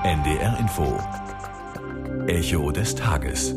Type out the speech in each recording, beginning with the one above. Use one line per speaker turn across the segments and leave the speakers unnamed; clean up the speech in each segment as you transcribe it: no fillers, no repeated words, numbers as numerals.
NDR Info. Echo des Tages.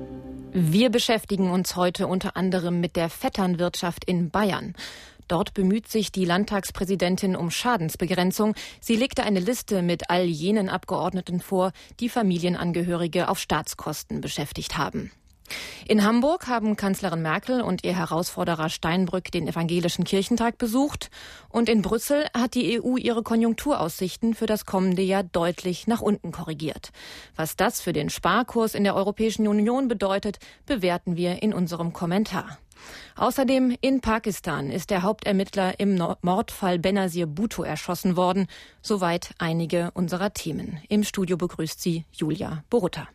Wir beschäftigen uns heute unter anderem mit der Vetternwirtschaft in Bayern. Dort bemüht sich die Landtagspräsidentin um Schadensbegrenzung. Sie legte eine Liste mit all jenen Abgeordneten vor, die Familienangehörige auf Staatskosten beschäftigt haben. In Hamburg haben Kanzlerin Merkel und ihr Herausforderer Steinbrück den Evangelischen Kirchentag besucht. Und in Brüssel hat die EU ihre Konjunkturaussichten für das kommende Jahr deutlich nach unten korrigiert. Was das für den Sparkurs in der Europäischen Union bedeutet, bewerten wir in unserem Kommentar. Außerdem in Pakistan ist der Hauptermittler im Mordfall Benazir Bhutto erschossen worden. Soweit einige unserer Themen. Im Studio begrüßt sie Julia Borutta.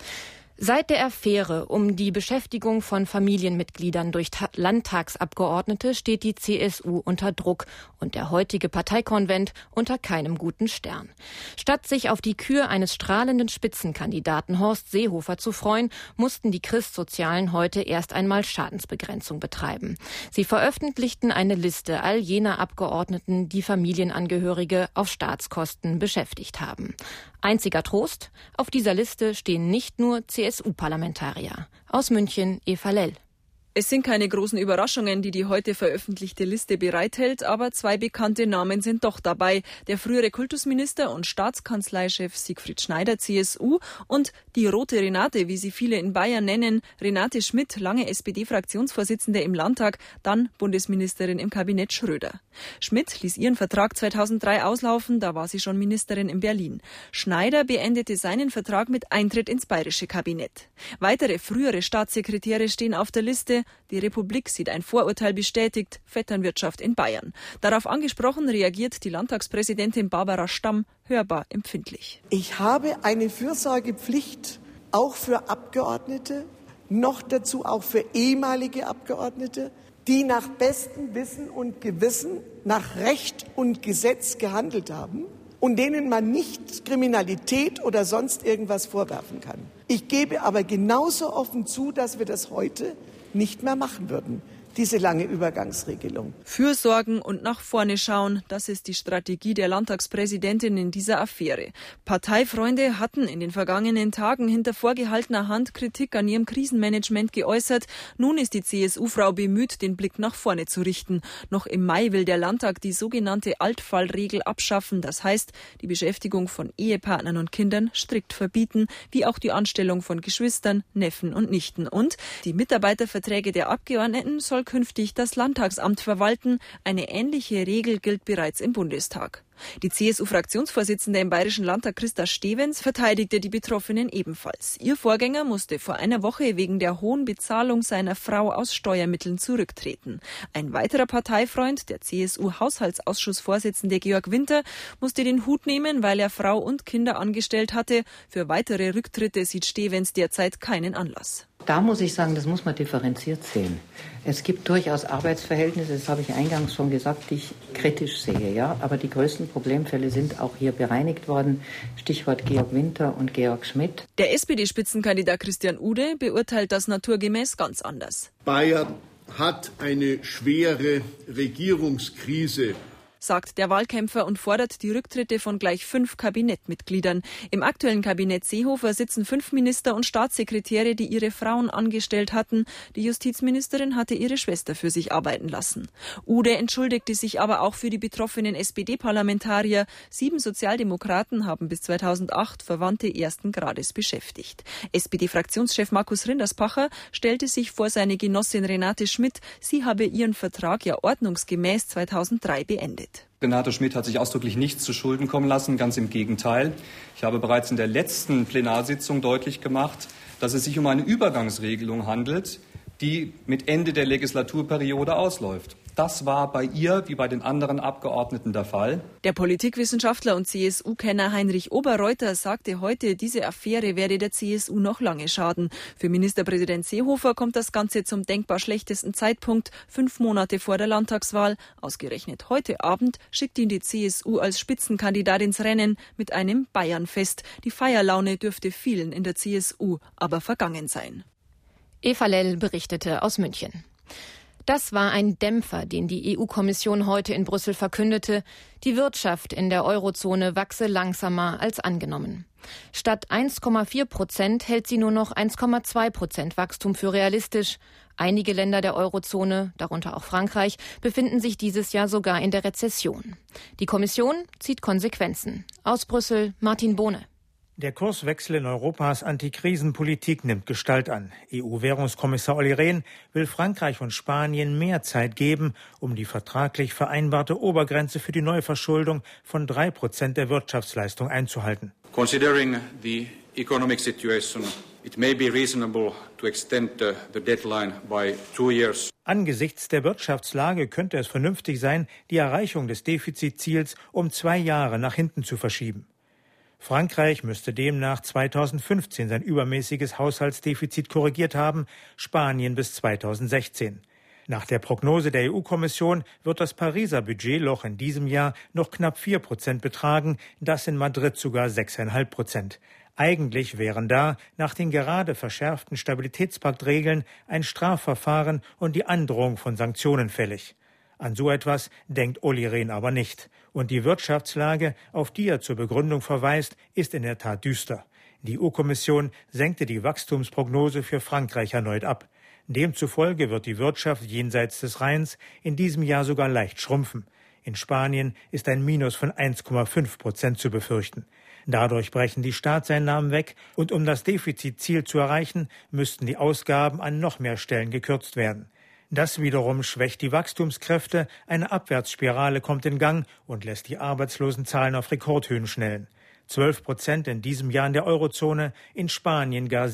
Seit der Affäre um die Beschäftigung von Familienmitgliedern durch Landtagsabgeordnete steht die CSU unter Druck und der heutige Parteikonvent unter keinem guten Stern. Statt sich auf die Kür eines strahlenden Spitzenkandidaten Horst Seehofer zu freuen, mussten die Christsozialen heute erst einmal Schadensbegrenzung betreiben. Sie veröffentlichten eine Liste all jener Abgeordneten, die Familienangehörige auf Staatskosten beschäftigt haben. Einziger Trost, auf dieser Liste stehen nicht nur CSU-Parlamentarier. Aus München, Eva Lell.
Es sind keine großen Überraschungen, die die heute veröffentlichte Liste bereithält, aber zwei bekannte Namen sind doch dabei. Der frühere Kultusminister und Staatskanzleichef Siegfried Schneider, CSU, und die Rote Renate, wie sie viele in Bayern nennen, Renate Schmidt, lange SPD-Fraktionsvorsitzende im Landtag, dann Bundesministerin im Kabinett Schröder. Schmidt ließ ihren Vertrag 2003 auslaufen, da war sie schon Ministerin in Berlin. Schneider beendete seinen Vertrag mit Eintritt ins bayerische Kabinett. Weitere frühere Staatssekretäre stehen auf der Liste. Die Republik sieht ein Vorurteil bestätigt, Vetternwirtschaft in Bayern. Darauf angesprochen reagiert die Landtagspräsidentin Barbara Stamm hörbar empfindlich.
Ich habe eine Fürsorgepflicht auch für Abgeordnete, noch dazu auch für ehemalige Abgeordnete, die nach bestem Wissen und Gewissen, nach Recht und Gesetz gehandelt haben und denen man nicht Kriminalität oder sonst irgendwas vorwerfen kann. Ich gebe aber genauso offen zu, dass wir das heute nicht mehr machen würden, diese lange Übergangsregelung.
Fürsorgen und nach vorne schauen, das ist die Strategie der Landtagspräsidentin in dieser Affäre. Parteifreunde hatten in den vergangenen Tagen hinter vorgehaltener Hand Kritik an ihrem Krisenmanagement geäußert. Nun ist die CSU-Frau bemüht, den Blick nach vorne zu richten. Noch im Mai will der Landtag die sogenannte Altfallregel abschaffen. Das heißt, die Beschäftigung von Ehepartnern und Kindern strikt verbieten, wie auch die Anstellung von Geschwistern, Neffen und Nichten. Und die Mitarbeiterverträge der Abgeordneten soll künftig das Landtagsamt verwalten. Eine ähnliche Regel gilt bereits im Bundestag. Die CSU-Fraktionsvorsitzende im Bayerischen Landtag Christa Stevens verteidigte die Betroffenen ebenfalls. Ihr Vorgänger musste vor einer Woche wegen der hohen Bezahlung seiner Frau aus Steuermitteln zurücktreten. Ein weiterer Parteifreund, der CSU-Haushaltsausschussvorsitzende Georg Winter, musste den Hut nehmen, weil er Frau und Kinder angestellt hatte. Für weitere Rücktritte sieht Stevens derzeit keinen Anlass.
Da muss ich sagen, das muss man differenziert sehen. Es gibt durchaus Arbeitsverhältnisse, das habe ich eingangs schon gesagt, die ich kritisch sehe. Ja? Aber die größten Problemfälle sind auch hier bereinigt worden. Stichwort Georg Winter und Georg Schmidt.
Der SPD-Spitzenkandidat Christian Ude beurteilt das naturgemäß ganz anders.
Bayern hat eine schwere Regierungskrise,
sagt der Wahlkämpfer und fordert die Rücktritte von gleich 5 Kabinettmitgliedern. Im aktuellen Kabinett Seehofer sitzen 5 Minister und Staatssekretäre, die ihre Frauen angestellt hatten. Die Justizministerin hatte ihre Schwester für sich arbeiten lassen. Ude entschuldigte sich aber auch für die betroffenen SPD-Parlamentarier. 7 Sozialdemokraten haben bis 2008 Verwandte ersten Grades beschäftigt. SPD-Fraktionschef Markus Rinderspacher stellte sich vor seine Genossin Renate Schmidt. Sie habe ihren Vertrag ja ordnungsgemäß 2003 beendet.
Renate Schmidt hat sich ausdrücklich nichts zu Schulden kommen lassen, ganz im Gegenteil. Ich habe bereits in der letzten Plenarsitzung deutlich gemacht, dass es sich um eine Übergangsregelung handelt, die mit Ende der Legislaturperiode ausläuft. Das war bei ihr wie bei den anderen Abgeordneten der Fall.
Der Politikwissenschaftler und CSU-Kenner Heinrich Oberreuter sagte heute, diese Affäre werde der CSU noch lange schaden. Für Ministerpräsident Seehofer kommt das Ganze zum denkbar schlechtesten Zeitpunkt, 5 Monate vor der Landtagswahl. Ausgerechnet heute Abend schickt ihn die CSU als Spitzenkandidat ins Rennen mit einem Bayernfest. Die Feierlaune dürfte vielen in der CSU aber vergangen sein.
Eva Lell berichtete aus München. Das war ein Dämpfer, den die EU-Kommission heute in Brüssel verkündete. Die Wirtschaft in der Eurozone wachse langsamer als angenommen. Statt 1,4% hält sie nur noch 1,2% Wachstum für realistisch. Einige Länder der Eurozone, darunter auch Frankreich, befinden sich dieses Jahr sogar in der Rezession. Die Kommission zieht Konsequenzen. Aus Brüssel, Martin Bohne.
Der Kurswechsel in Europas Antikrisenpolitik nimmt Gestalt an. EU-Währungskommissar Olli Rehn will Frankreich und Spanien mehr Zeit geben, um die vertraglich vereinbarte Obergrenze für die Neuverschuldung von 3% der Wirtschaftsleistung einzuhalten.
Considering the economic situation, it may be reasonable to extend the deadline by 2 years.
Angesichts der Wirtschaftslage könnte es vernünftig sein, die Erreichung des Defizitziels um 2 Jahre nach hinten zu verschieben. Frankreich müsste demnach 2015 sein übermäßiges Haushaltsdefizit korrigiert haben, Spanien bis 2016. Nach der Prognose der EU-Kommission wird das Pariser Budgetloch in diesem Jahr noch knapp 4% betragen, das in Madrid sogar 6,5%. Eigentlich wären da, nach den gerade verschärften Stabilitätspaktregeln, ein Strafverfahren und die Androhung von Sanktionen fällig. An so etwas denkt Olli Rehn aber nicht. Und die Wirtschaftslage, auf die er zur Begründung verweist, ist in der Tat düster. Die EU-Kommission senkte die Wachstumsprognose für Frankreich erneut ab. Demzufolge wird die Wirtschaft jenseits des Rheins in diesem Jahr sogar leicht schrumpfen. In Spanien ist ein Minus von 1,5% zu befürchten. Dadurch brechen die Staatseinnahmen weg und um das Defizitziel zu erreichen, müssten die Ausgaben an noch mehr Stellen gekürzt werden. Das wiederum schwächt die Wachstumskräfte, eine Abwärtsspirale kommt in Gang und lässt die Arbeitslosenzahlen auf Rekordhöhen schnellen. 12% in diesem Jahr in der Eurozone, in Spanien gar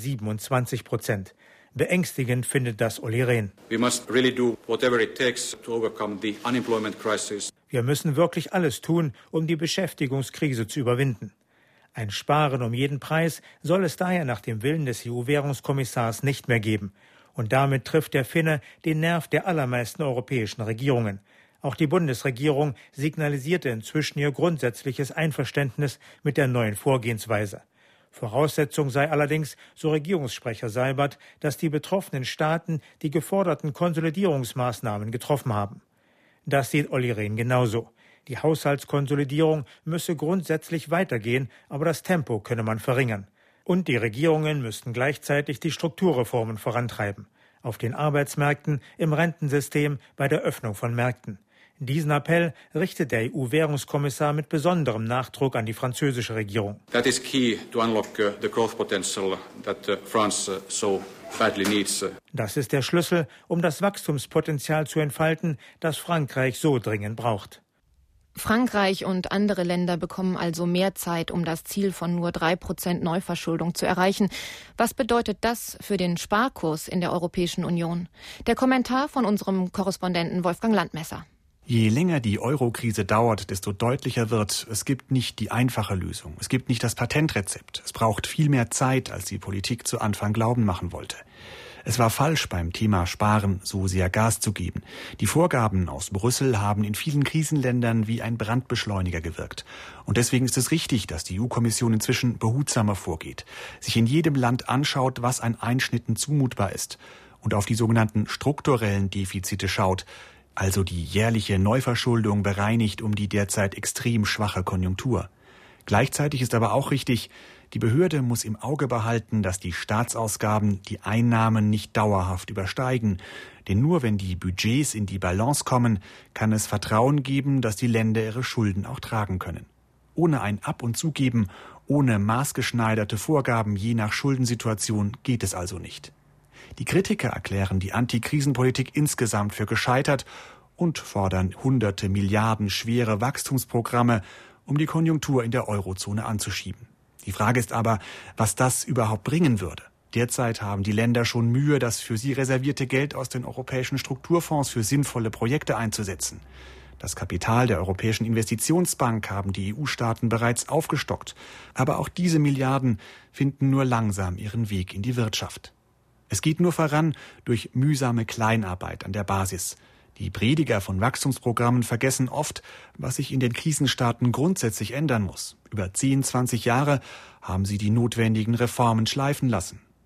27%. Beängstigend findet das Olli Rehn.
We must really do whatever it takes to overcome the unemployment crisis.
Wir müssen wirklich alles tun, um die Beschäftigungskrise zu überwinden. Ein Sparen um jeden Preis soll es daher nach dem Willen des EU-Währungskommissars nicht mehr geben. Und damit trifft der Finne den Nerv der allermeisten europäischen Regierungen. Auch die Bundesregierung signalisierte inzwischen ihr grundsätzliches Einverständnis mit der neuen Vorgehensweise. Voraussetzung sei allerdings, so Regierungssprecher Seibert, dass die betroffenen Staaten die geforderten Konsolidierungsmaßnahmen getroffen haben. Das sieht Olli Rehn genauso. Die Haushaltskonsolidierung müsse grundsätzlich weitergehen, aber das Tempo könne man verringern. Und die Regierungen müssten gleichzeitig die Strukturreformen vorantreiben. Auf den Arbeitsmärkten, im Rentensystem, bei der Öffnung von Märkten. Diesen Appell richtet der EU-Währungskommissar mit besonderem Nachdruck an die französische Regierung.
That is key to unlock the growth potential that France so badly needs.
Das ist der Schlüssel, um das Wachstumspotenzial zu entfalten, das Frankreich so dringend braucht.
Frankreich und andere Länder bekommen also mehr Zeit, um das Ziel von nur 3% Neuverschuldung zu erreichen. Was bedeutet das für den Sparkurs in der Europäischen Union? Der Kommentar von unserem Korrespondenten Wolfgang Landmesser.
Je länger die Euro-Krise dauert, desto deutlicher wird, es gibt nicht die einfache Lösung. Es gibt nicht das Patentrezept. Es braucht viel mehr Zeit, als die Politik zu Anfang glauben machen wollte. Es war falsch, beim Thema Sparen so sehr Gas zu geben. Die Vorgaben aus Brüssel haben in vielen Krisenländern wie ein Brandbeschleuniger gewirkt. Und deswegen ist es richtig, dass die EU-Kommission inzwischen behutsamer vorgeht, sich in jedem Land anschaut, was an Einschnitten zumutbar ist und auf die sogenannten strukturellen Defizite schaut, also die jährliche Neuverschuldung bereinigt um die derzeit extrem schwache Konjunktur. Gleichzeitig ist aber auch richtig, die Behörde muss im Auge behalten, dass die Staatsausgaben die Einnahmen nicht dauerhaft übersteigen. Denn nur wenn die Budgets in die Balance kommen, kann es Vertrauen geben, dass die Länder ihre Schulden auch tragen können. Ohne ein Ab- und Zugeben, ohne maßgeschneiderte Vorgaben je nach Schuldensituation geht es also nicht. Die Kritiker erklären die Antikrisenpolitik insgesamt für gescheitert und fordern hunderte Milliarden schwere Wachstumsprogramme, um die Konjunktur in der Eurozone anzuschieben. Die Frage ist aber, was das überhaupt bringen würde. Derzeit haben die Länder schon Mühe, das für sie reservierte Geld aus den europäischen Strukturfonds für sinnvolle Projekte einzusetzen. Das Kapital der Europäischen Investitionsbank haben die EU-Staaten bereits aufgestockt. Aber auch diese Milliarden finden nur langsam ihren Weg in die Wirtschaft. Es geht nur voran durch mühsame Kleinarbeit an der Basis. Die Prediger von Wachstumsprogrammen vergessen oft, was sich in den Krisenstaaten grundsätzlich ändern muss. Über 10, 20 Jahre haben sie die notwendigen Reformen schleifen lassen.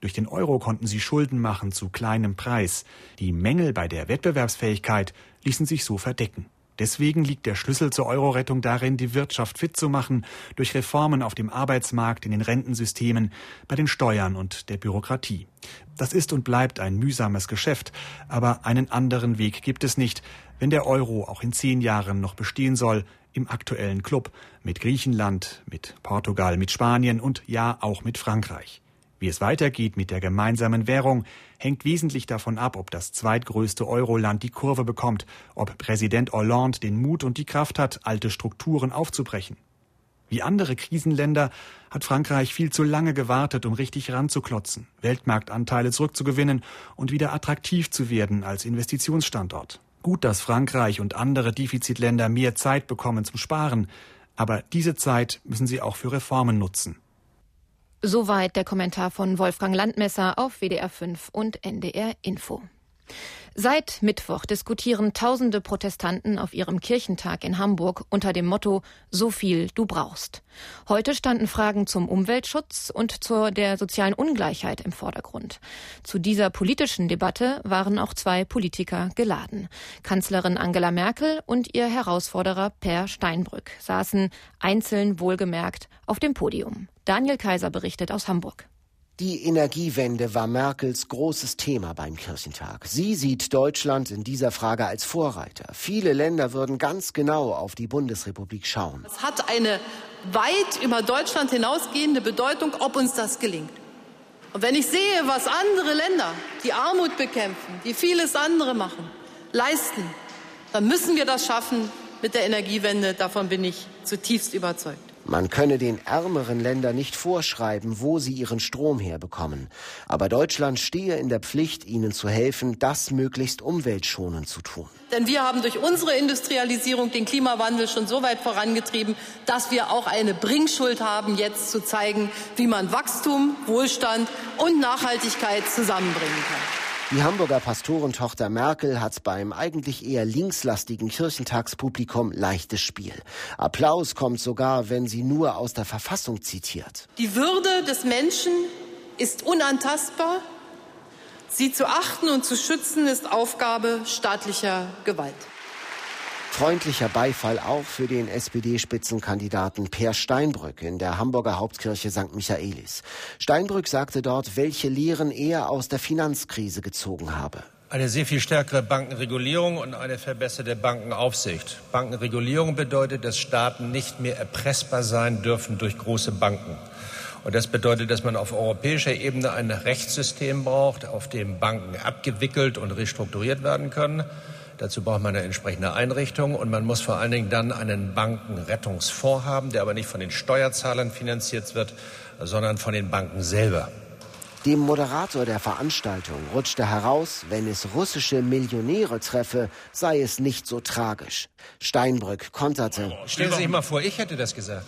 Durch den Euro konnten sie Schulden machen zu kleinem Preis. Die Mängel bei der Wettbewerbsfähigkeit ließen sich so verdecken. Deswegen liegt der Schlüssel zur Euro-Rettung darin, die Wirtschaft fit zu machen, durch Reformen auf dem Arbeitsmarkt, in den Rentensystemen, bei den Steuern und der Bürokratie. Das ist und bleibt ein mühsames Geschäft, aber einen anderen Weg gibt es nicht, wenn der Euro auch in 10 Jahren noch bestehen soll, im aktuellen Club, mit Griechenland, mit Portugal, mit Spanien und ja auch mit Frankreich. Wie es weitergeht mit der gemeinsamen Währung, hängt wesentlich davon ab, ob das zweitgrößte Euro-Land die Kurve bekommt, ob Präsident Hollande den Mut und die Kraft hat, alte Strukturen aufzubrechen. Wie andere Krisenländer hat Frankreich viel zu lange gewartet, um richtig ranzuklotzen, Weltmarktanteile zurückzugewinnen und wieder attraktiv zu werden als Investitionsstandort. Gut, dass Frankreich und andere Defizitländer mehr Zeit bekommen zum Sparen, aber diese Zeit müssen sie auch für Reformen nutzen.
Soweit der Kommentar von Wolfgang Landmesser auf WDR 5 und NDR Info. Seit Mittwoch diskutieren tausende Protestanten auf ihrem Kirchentag in Hamburg unter dem Motto »So viel du brauchst«. Heute standen Fragen zum Umweltschutz und zur der sozialen Ungleichheit im Vordergrund. Zu dieser politischen Debatte waren auch 2 Politiker geladen. Kanzlerin Angela Merkel und ihr Herausforderer Per Steinbrück saßen einzeln wohlgemerkt auf dem Podium. Daniel Kaiser berichtet aus Hamburg.
Die Energiewende war Merkels großes Thema beim Kirchentag. Sie sieht Deutschland in dieser Frage als Vorreiter. Viele Länder würden ganz genau auf die Bundesrepublik schauen.
Es hat eine weit über Deutschland hinausgehende Bedeutung, ob uns das gelingt. Und wenn ich sehe, was andere Länder, die Armut bekämpfen, die vieles andere machen, leisten, dann müssen wir das schaffen mit der Energiewende. Davon bin ich zutiefst überzeugt.
Man könne den ärmeren Ländern nicht vorschreiben, wo sie ihren Strom herbekommen. Aber Deutschland stehe in der Pflicht, ihnen zu helfen, das möglichst umweltschonend zu tun.
Denn wir haben durch unsere Industrialisierung den Klimawandel schon so weit vorangetrieben, dass wir auch eine Bringschuld haben, jetzt zu zeigen, wie man Wachstum, Wohlstand und Nachhaltigkeit zusammenbringen kann.
Die Hamburger Pastorentochter Merkel hat beim eigentlich eher linkslastigen Kirchentagspublikum leichtes Spiel. Applaus kommt sogar, wenn sie nur aus der Verfassung zitiert.
Die Würde des Menschen ist unantastbar. Sie zu achten und zu schützen ist Aufgabe staatlicher Gewalt.
Freundlicher Beifall auch für den SPD-Spitzenkandidaten Per Steinbrück in der Hamburger Hauptkirche St. Michaelis. Steinbrück sagte dort, welche Lehren er aus der Finanzkrise gezogen habe.
Eine sehr viel stärkere Bankenregulierung und eine verbesserte Bankenaufsicht. Bankenregulierung bedeutet, dass Staaten nicht mehr erpressbar sein dürfen durch große Banken. Und das bedeutet, dass man auf europäischer Ebene ein Rechtssystem braucht, auf dem Banken abgewickelt und restrukturiert werden können. Dazu braucht man eine entsprechende Einrichtung und man muss vor allen Dingen dann einen Bankenrettungsfonds haben, der aber nicht von den Steuerzahlern finanziert wird, sondern von den Banken selber.
Dem Moderator der Veranstaltung rutschte heraus, wenn es russische Millionäre treffe, sei es nicht so tragisch. Steinbrück konterte:
Stellen Sie sich mal vor, ich hätte das gesagt.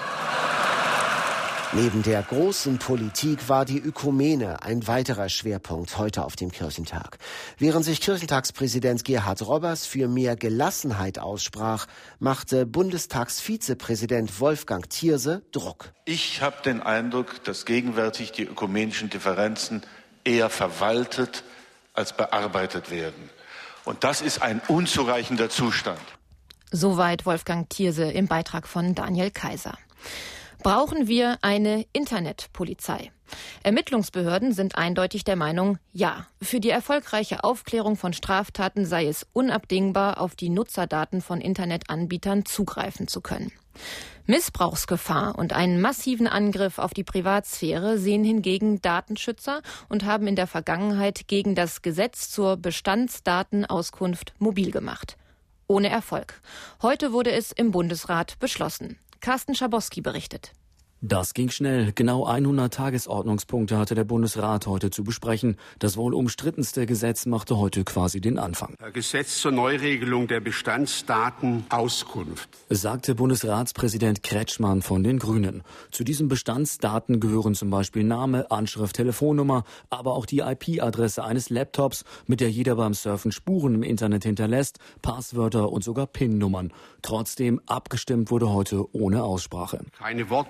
Neben der großen Politik war die Ökumene ein weiterer Schwerpunkt heute auf dem Kirchentag. Während sich Kirchentagspräsident Gerhard Robbers für mehr Gelassenheit aussprach, machte Bundestagsvizepräsident Wolfgang Thierse Druck.
Ich habe den Eindruck, dass gegenwärtig die ökumenischen Differenzen eher verwaltet als bearbeitet werden. Und das ist ein unzureichender Zustand.
Soweit Wolfgang Thierse im Beitrag von Daniel Kaiser. Brauchen wir eine Internetpolizei? Ermittlungsbehörden sind eindeutig der Meinung, ja. Für die erfolgreiche Aufklärung von Straftaten sei es unabdingbar, auf die Nutzerdaten von Internetanbietern zugreifen zu können. Missbrauchsgefahr und einen massiven Angriff auf die Privatsphäre sehen hingegen Datenschützer und haben in der Vergangenheit gegen das Gesetz zur Bestandsdatenauskunft mobil gemacht. Ohne Erfolg. Heute wurde es im Bundesrat beschlossen. Carsten Schabowski berichtet.
Das ging schnell. Genau 100 Tagesordnungspunkte hatte der Bundesrat heute zu besprechen. Das wohl umstrittenste Gesetz machte heute quasi den Anfang.
Gesetz zur Neuregelung der Bestandsdatenauskunft,
sagte Bundesratspräsident Kretschmann von den Grünen. Zu diesen Bestandsdaten gehören zum Beispiel Name, Anschrift, Telefonnummer, aber auch die IP-Adresse eines Laptops, mit der jeder beim Surfen Spuren im Internet hinterlässt, Passwörter und sogar PIN-Nummern. Trotzdem abgestimmt wurde heute ohne Aussprache.
keine Wortmeldung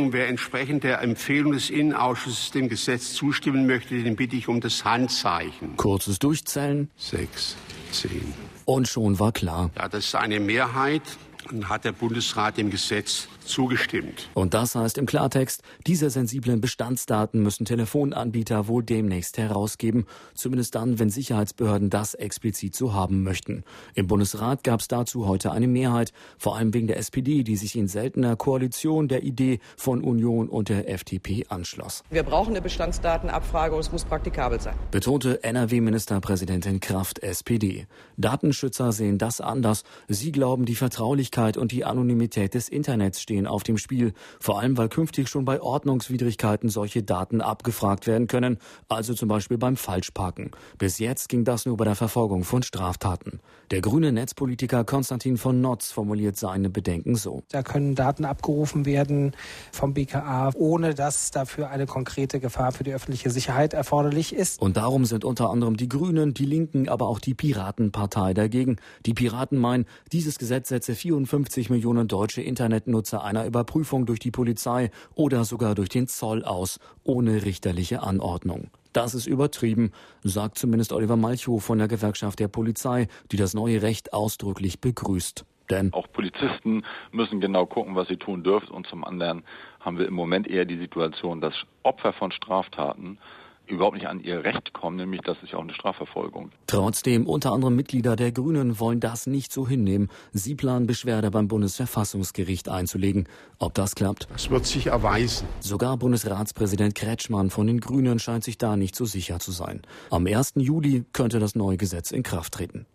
Abstimmung. Wer entsprechend der Empfehlung des Innenausschusses dem Gesetz zustimmen möchte, den bitte ich um das Handzeichen.
Kurzes Durchzählen.
6, 10.
Und schon war klar.
Ja, das ist eine Mehrheit. Und hat der Bundesrat dem Gesetz zugestimmt.
Und das heißt im Klartext, diese sensiblen Bestandsdaten müssen Telefonanbieter wohl demnächst herausgeben, zumindest dann, wenn Sicherheitsbehörden das explizit so haben möchten. Im Bundesrat gab es dazu heute eine Mehrheit, vor allem wegen der SPD, die sich in seltener Koalition der Idee von Union und der FDP anschloss.
Wir brauchen eine Bestandsdatenabfrage und es muss praktikabel sein.
Betonte NRW-Ministerpräsidentin Kraft, SPD. Datenschützer sehen das anders. Sie glauben, die Vertraulichkeit und die Anonymität des Internets stehen auf dem Spiel, vor allem weil künftig schon bei Ordnungswidrigkeiten solche Daten abgefragt werden können, also zum Beispiel beim Falschparken. Bis jetzt ging das nur bei der Verfolgung von Straftaten. Der grüne Netzpolitiker Konstantin von Notz formuliert seine Bedenken so.
Da können Daten abgerufen werden vom BKA, ohne dass dafür eine konkrete Gefahr für die öffentliche Sicherheit erforderlich ist.
Und darum sind unter anderem die Grünen, die Linken, aber auch die Piratenpartei dagegen. Die Piraten meinen, dieses Gesetz setze 54 Millionen deutsche Internetnutzer einer Überprüfung durch die Polizei oder sogar durch den Zoll aus, ohne richterliche Anordnung. Das ist übertrieben, sagt zumindest Oliver Malchow von der Gewerkschaft der Polizei, die das neue Recht ausdrücklich begrüßt. Denn
auch Polizisten müssen genau gucken, was sie tun dürfen. Und zum anderen haben wir im Moment eher die Situation, dass Opfer von Straftaten überhaupt nicht an ihr Recht kommen, nämlich das ist ja auch eine Strafverfolgung.
Trotzdem, unter anderem Mitglieder der Grünen wollen das nicht so hinnehmen. Sie planen, Beschwerde beim Bundesverfassungsgericht einzulegen. Ob das klappt?
Das wird sich erweisen.
Sogar Bundesratspräsident Kretschmann von den Grünen scheint sich da nicht so sicher zu sein. Am 1. Juli könnte das neue Gesetz in Kraft treten.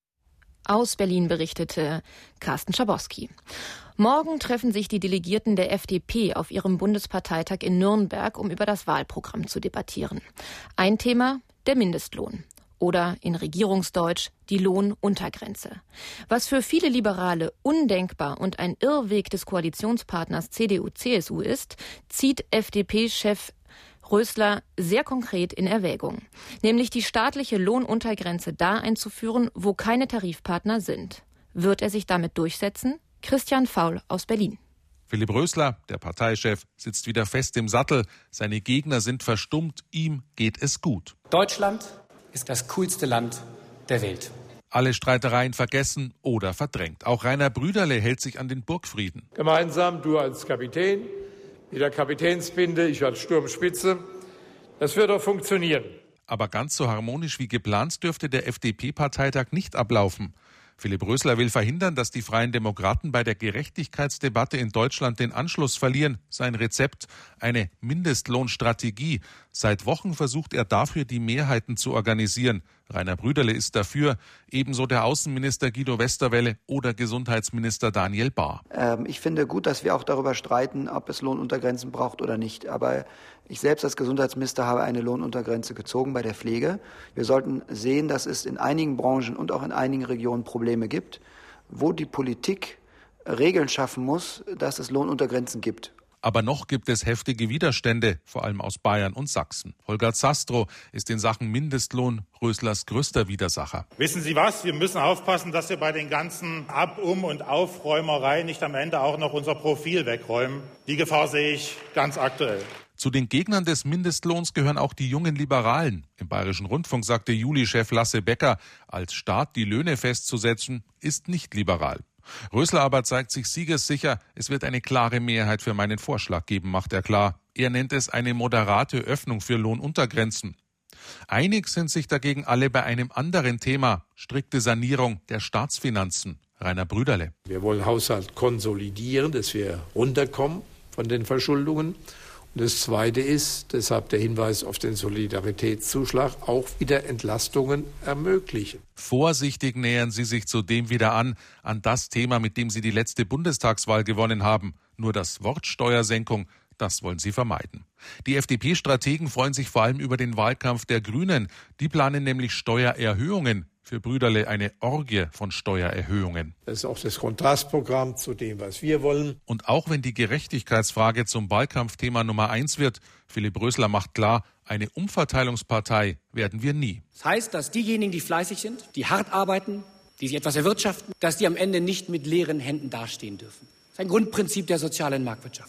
Aus Berlin berichtete Carsten Schabowski. Morgen treffen sich die Delegierten der FDP auf ihrem Bundesparteitag in Nürnberg, um über das Wahlprogramm zu debattieren. Ein Thema, der Mindestlohn. Oder in Regierungsdeutsch die Lohnuntergrenze. Was für viele Liberale undenkbar und ein Irrweg des Koalitionspartners CDU-CSU ist, zieht FDP-Chef Rösler sehr konkret in Erwägung. Nämlich die staatliche Lohnuntergrenze da einzuführen, wo keine Tarifpartner sind. Wird er sich damit durchsetzen? Christian Faul aus Berlin.
Philipp Rösler, der Parteichef, sitzt wieder fest im Sattel. Seine Gegner sind verstummt. Ihm geht es gut.
Deutschland ist das coolste Land der Welt.
Alle Streitereien vergessen oder verdrängt. Auch Rainer Brüderle hält sich an den Burgfrieden.
Gemeinsam, du als Kapitän, mit der Kapitänsbinde, ich als Sturmspitze. Das wird doch funktionieren.
Aber ganz so harmonisch wie geplant dürfte der FDP-Parteitag nicht ablaufen. Philipp Rösler will verhindern, dass die Freien Demokraten bei der Gerechtigkeitsdebatte in Deutschland den Anschluss verlieren. Sein Rezept: eine Mindestlohnstrategie. Seit Wochen versucht er dafür, die Mehrheiten zu organisieren. Rainer Brüderle ist dafür, ebenso der Außenminister Guido Westerwelle oder Gesundheitsminister Daniel Bahr.
Ich finde gut, dass wir auch darüber streiten, ob es Lohnuntergrenzen braucht oder nicht. Aber ich selbst als Gesundheitsminister habe eine Lohnuntergrenze gezogen bei der Pflege. Wir sollten sehen, dass es in einigen Branchen und auch in einigen Regionen Probleme gibt, wo die Politik Regeln schaffen muss, dass es Lohnuntergrenzen gibt.
Aber noch gibt es heftige Widerstände, vor allem aus Bayern und Sachsen. Holger Zastrow ist in Sachen Mindestlohn Röslers größter Widersacher.
Wissen Sie was? Wir müssen aufpassen, dass wir bei den ganzen Ab-, Um- und Aufräumereien nicht am Ende auch noch unser Profil wegräumen. Die Gefahr sehe ich ganz aktuell.
Zu den Gegnern des Mindestlohns gehören auch die jungen Liberalen. Im Bayerischen Rundfunk sagte Juli-Chef Lasse Becker, als Staat die Löhne festzusetzen, ist nicht liberal. Rösler aber zeigt sich siegessicher. Es wird eine klare Mehrheit für meinen Vorschlag geben, macht er klar. Er nennt es eine moderate Öffnung für Lohnuntergrenzen. Einig sind sich dagegen alle bei einem anderen Thema: strikte Sanierung der Staatsfinanzen. Rainer Brüderle.
Wir wollen Haushalt konsolidieren, dass wir runterkommen von den Verschuldungen. Und das Zweite ist, deshalb der Hinweis auf den Solidaritätszuschlag, auch wieder Entlastungen ermöglichen.
Vorsichtig nähern sie sich zudem wieder an das Thema, mit dem sie die letzte Bundestagswahl gewonnen haben. Nur das Wort Steuersenkung, das wollen sie vermeiden. Die FDP-Strategen freuen sich vor allem über den Wahlkampf der Grünen. Die planen nämlich Steuererhöhungen. Für Brüderle eine Orgie von Steuererhöhungen.
Das ist auch das Kontrastprogramm zu dem, was wir wollen.
Und auch wenn die Gerechtigkeitsfrage zum Wahlkampfthema Nummer 1 wird, Philipp Rösler macht klar, eine Umverteilungspartei werden wir nie.
Das heißt, dass diejenigen, die fleißig sind, die hart arbeiten, die sich etwas erwirtschaften, dass die am Ende nicht mit leeren Händen dastehen dürfen. Das ist ein Grundprinzip der sozialen Marktwirtschaft.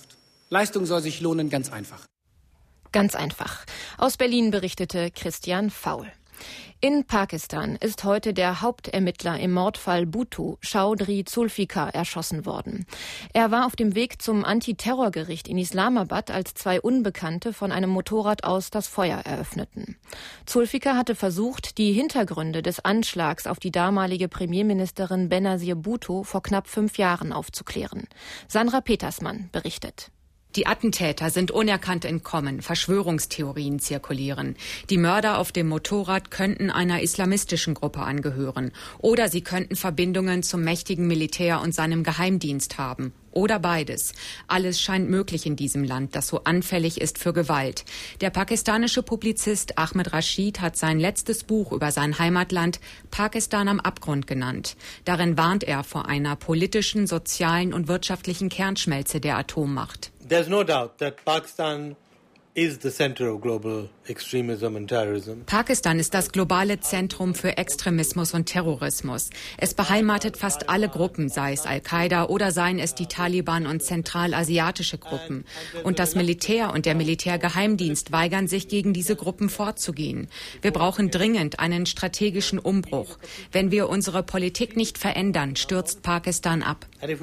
Leistung soll sich lohnen, ganz einfach.
Ganz einfach. Aus Berlin berichtete Christian Faul. In Pakistan ist heute der Hauptermittler im Mordfall Bhutto, Chaudhry Zulfikar, erschossen worden. Er war auf dem Weg zum Antiterrorgericht in Islamabad, als zwei Unbekannte von einem Motorrad aus das Feuer eröffneten. Zulfikar hatte versucht, die Hintergründe des Anschlags auf die damalige Premierministerin Benazir Bhutto vor knapp 5 Jahren aufzuklären. Sandra Petersmann berichtet.
Die Attentäter sind unerkannt entkommen, Verschwörungstheorien zirkulieren. Die Mörder auf dem Motorrad könnten einer islamistischen Gruppe angehören oder sie könnten Verbindungen zum mächtigen Militär und seinem Geheimdienst haben. Oder beides. Alles scheint möglich in diesem Land, das so anfällig ist für Gewalt. Der pakistanische Publizist Ahmed Rashid hat sein letztes Buch über sein Heimatland Pakistan am Abgrund genannt. Darin warnt er vor einer politischen, sozialen und wirtschaftlichen Kernschmelze der Atommacht.
There's no doubt that Pakistan is the center of global extremism and terrorism.
Pakistan ist das globale Zentrum für Extremismus und Terrorismus. Es beheimatet fast alle Gruppen, sei es Al-Qaida oder seien es die Taliban und zentralasiatische Gruppen. Und das Militär und der Militärgeheimdienst weigern sich, gegen diese Gruppen vorzugehen. Wir brauchen dringend einen strategischen Umbruch. Wenn wir unsere Politik nicht verändern, stürzt Pakistan ab.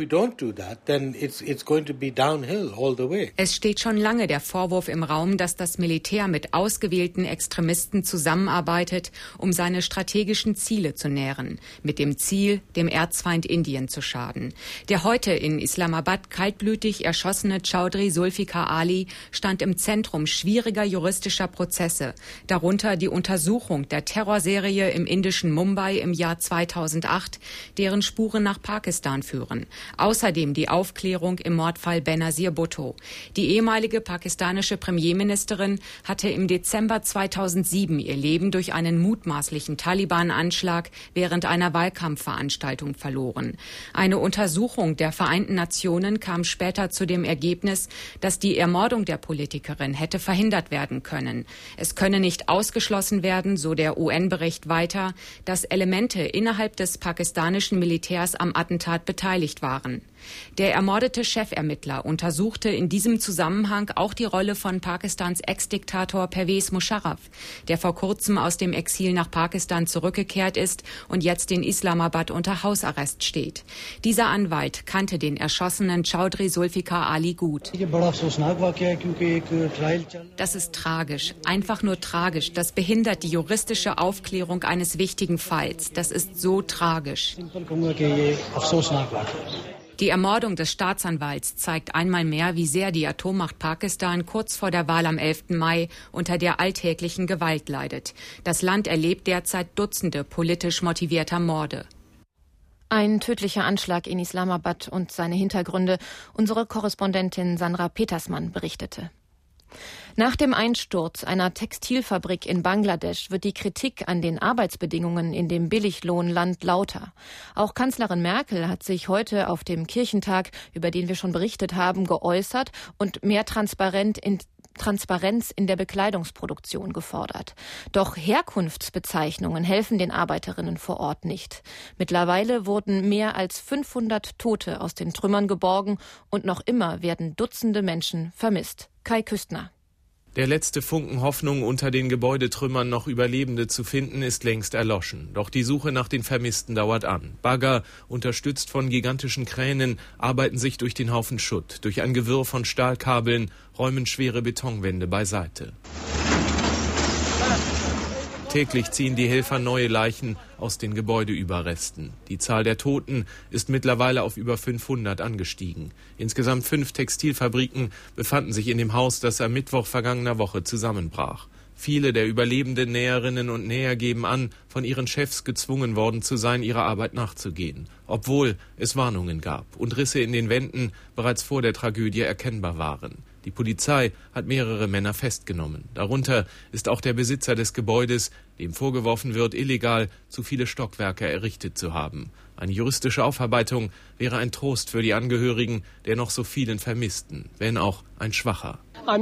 Es steht schon lange der Vorwurf im Raum, dass das Militär mit ausgewählten Extremisten zusammenarbeitet, um seine strategischen Ziele zu nähren, mit dem Ziel, dem Erzfeind Indien zu schaden. Der heute in Islamabad kaltblütig erschossene Chaudhry Zulfikar Ali stand im Zentrum schwieriger juristischer Prozesse, darunter die Untersuchung der Terrorserie im indischen Mumbai im Jahr 2008, deren Spuren nach Pakistan führen. Außerdem die Aufklärung im Mordfall Benazir Bhutto. Die ehemalige pakistanische Premierministerin hatte im Dezember 2007 ihr Leben durch einen mutmaßlichen Taliban-Anschlag während einer Wahlkampfveranstaltung verloren. Eine Untersuchung der Vereinten Nationen kam später zu dem Ergebnis, dass die Ermordung der Politikerin hätte verhindert werden können. Es könne nicht ausgeschlossen werden, so der UN-Bericht weiter, dass Elemente innerhalb des pakistanischen Militärs am Attentat beteiligt waren. Der ermordete Chefermittler untersuchte in diesem Zusammenhang auch die Rolle von Pakistans Ex-Diktator Pervez Musharraf, der vor kurzem aus dem Exil nach Pakistan zurückgekehrt ist und jetzt in Islamabad unter Hausarrest steht. Dieser Anwalt kannte den erschossenen Chaudhry Zulfikar Ali gut. Das ist tragisch, einfach nur tragisch. Das behindert die juristische Aufklärung eines wichtigen Falls. Das ist so tragisch. Die Ermordung des Staatsanwalts zeigt einmal mehr, wie sehr die Atommacht Pakistan kurz vor der Wahl am 11. Mai unter der alltäglichen Gewalt leidet. Das Land erlebt derzeit Dutzende politisch motivierter Morde.
Ein tödlicher Anschlag in Islamabad und seine Hintergründe. Unsere Korrespondentin Sandra Petersmann berichtete. Nach dem Einsturz einer Textilfabrik in Bangladesch wird die Kritik an den Arbeitsbedingungen in dem Billiglohnland lauter. Auch Kanzlerin Merkel hat sich heute auf dem Kirchentag, über den wir schon berichtet haben, geäußert und mehr Transparenz in der Bekleidungsproduktion gefordert. Doch Herkunftsbezeichnungen helfen den Arbeiterinnen vor Ort nicht. Mittlerweile wurden mehr als 500 Tote aus den Trümmern geborgen und noch immer werden Dutzende Menschen vermisst. Kai Küstner.
Der letzte Funken Hoffnung, unter den Gebäudetrümmern noch Überlebende zu finden, ist längst erloschen. Doch die Suche nach den Vermissten dauert an. Bagger, unterstützt von gigantischen Kränen, arbeiten sich durch den Haufen Schutt. Durch ein Gewirr von Stahlkabeln räumen schwere Betonwände beiseite. Täglich ziehen die Helfer neue Leichen aus den Gebäudeüberresten. Die Zahl der Toten ist mittlerweile auf über 500 angestiegen. Insgesamt 5 Textilfabriken befanden sich in dem Haus, das am Mittwoch vergangener Woche zusammenbrach. Viele der überlebenden Näherinnen und Näher geben an, von ihren Chefs gezwungen worden zu sein, ihrer Arbeit nachzugehen, obwohl es Warnungen gab und Risse in den Wänden bereits vor der Tragödie erkennbar waren. Die Polizei hat mehrere Männer festgenommen. Darunter ist auch der Besitzer des Gebäudes, dem vorgeworfen wird, illegal zu viele Stockwerke errichtet zu haben. Eine juristische Aufarbeitung wäre ein Trost für die Angehörigen der noch so vielen Vermissten, wenn auch ein schwacher.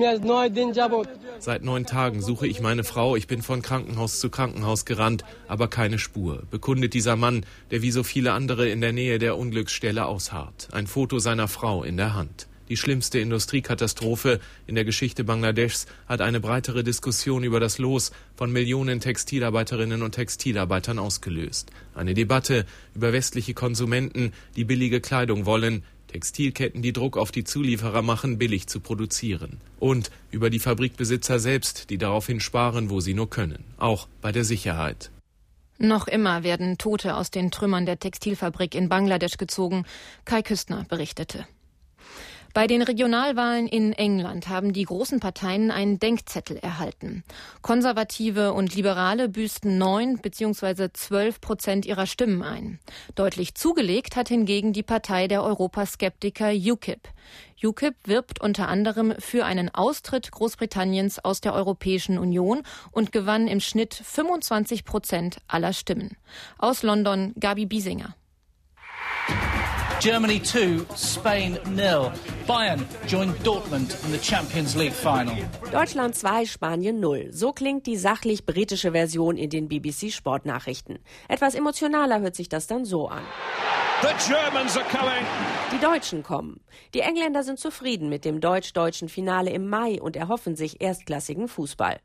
Seit 9 Tagen suche ich meine Frau. Ich bin von Krankenhaus zu Krankenhaus gerannt, aber keine Spur, bekundet dieser Mann, der wie so viele andere in der Nähe der Unglücksstelle ausharrt. Ein Foto seiner Frau in der Hand. Die schlimmste Industriekatastrophe in der Geschichte Bangladeschs hat eine breitere Diskussion über das Los von Millionen Textilarbeiterinnen und Textilarbeitern ausgelöst. Eine Debatte über westliche Konsumenten, die billige Kleidung wollen, Textilketten, die Druck auf die Zulieferer machen, billig zu produzieren. Und über die Fabrikbesitzer selbst, die daraufhin sparen, wo sie nur können. Auch bei der Sicherheit.
Noch immer werden Tote aus den Trümmern der Textilfabrik in Bangladesch gezogen. Kai Küstner berichtete. Bei den Regionalwahlen in England haben die großen Parteien einen Denkzettel erhalten. Konservative und Liberale büßten 9 bzw. 12% ihrer Stimmen ein. Deutlich zugelegt hat hingegen die Partei der Europaskeptiker UKIP. UKIP wirbt unter anderem für einen Austritt Großbritanniens aus der Europäischen Union und gewann im Schnitt 25% aller Stimmen. Aus London Gabi Biesinger.
Germany 2, Spain 0. Bayern joined Dortmund in the Champions League final.
Deutschland 2, Spanien 0. So klingt die sachlich britische Version in den BBC-Sportnachrichten. Etwas emotionaler hört sich das dann so an.
The Germans are coming.
Die Deutschen kommen. Die Engländer sind zufrieden mit dem deutsch-deutschen Finale im Mai und erhoffen sich erstklassigen Fußball.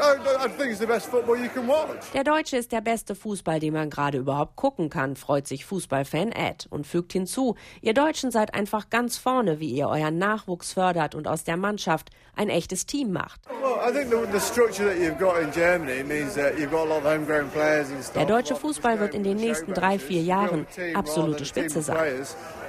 Der Deutsche ist der beste Fußball, den man gerade überhaupt gucken kann, freut sich Fußballfan Ed und fügt hinzu, ihr Deutschen seid einfach ganz vorne, wie ihr euren Nachwuchs fördert und aus der Mannschaft ein echtes Team macht. Der deutsche Fußball wird in den nächsten 3-4 Jahren absolute Spitze sein.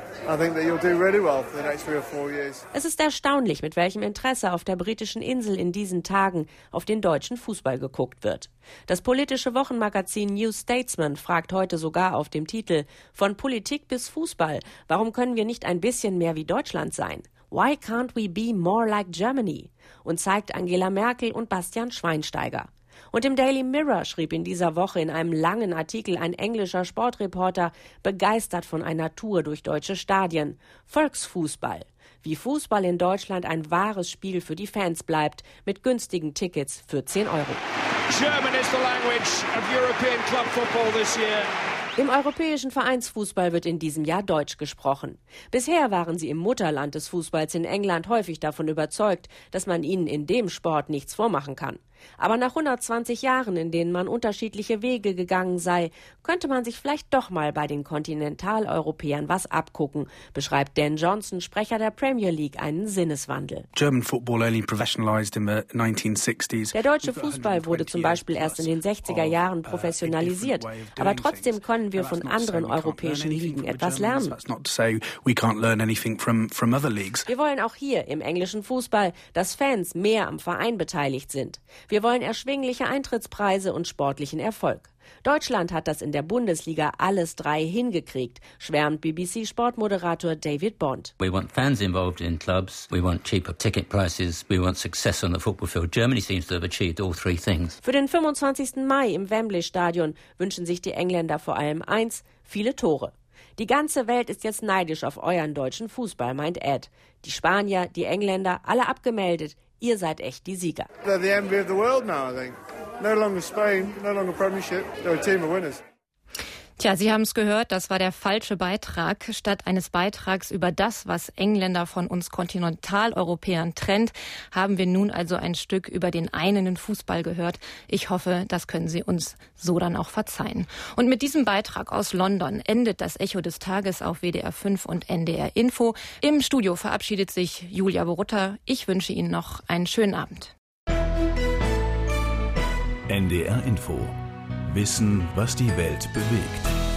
Es ist erstaunlich, mit welchem Interesse auf der britischen Insel in diesen Tagen auf den deutschen Fußball geguckt wird. Das politische Wochenmagazin New Statesman fragt heute sogar auf dem Titel »Von Politik bis Fußball, warum können wir nicht ein bisschen mehr wie Deutschland sein? Why can't we be more like Germany?« und zeigt Angela Merkel und Bastian Schweinsteiger. Und im Daily Mirror schrieb in dieser Woche in einem langen Artikel ein englischer Sportreporter, begeistert von einer Tour durch deutsche Stadien: Volksfußball. Wie Fußball in Deutschland ein wahres Spiel für die Fans bleibt, mit günstigen Tickets für 10 €.
German is the language of European club football this year.
Im europäischen Vereinsfußball wird in diesem Jahr Deutsch gesprochen. Bisher waren sie im Mutterland des Fußballs in England häufig davon überzeugt, dass man ihnen in dem Sport nichts vormachen kann. Aber nach 120 Jahren, in denen man unterschiedliche Wege gegangen sei, könnte man sich vielleicht doch mal bei den Kontinentaleuropäern was abgucken, beschreibt Dan Johnson, Sprecher der Premier League, einen Sinneswandel. Der deutsche Fußball wurde zum Beispiel erst in den 60er Jahren professionalisiert, aber trotzdem können wir von anderen europäischen Ligen etwas lernen. Wir wollen auch hier im englischen Fußball, dass Fans mehr am Verein beteiligt sind. Wir wollen erschwingliche Eintrittspreise und sportlichen Erfolg. Deutschland hat das in der Bundesliga alles 3 hingekriegt, schwärmt BBC-Sportmoderator David Bond.
We want fans involved in clubs, we want cheaper ticket prices, we want success on the football field. Germany seems to have achieved all 3 things.
Für den 25. Mai im Wembley-Stadion wünschen sich die Engländer vor allem eins: viele Tore. Die ganze Welt ist jetzt neidisch auf euren deutschen Fußball, meint Ed. Die Spanier, die Engländer, alle abgemeldet. Ihr seid echt die Sieger.
They're the envy of the world now, I think. No longer Spain, no longer Premiership. They're a team of winners.
Tja, Sie haben es gehört, das war der falsche Beitrag. Statt eines Beitrags über das, was Engländer von uns Kontinentaleuropäern trennt, haben wir nun also ein Stück über den einenden Fußball gehört. Ich hoffe, das können Sie uns so dann auch verzeihen. Und mit diesem Beitrag aus London endet das Echo des Tages auf WDR 5 und NDR Info. Im Studio verabschiedet sich Julia Borutta. Ich wünsche Ihnen noch einen schönen Abend.
NDR Info. Wissen, was die Welt bewegt.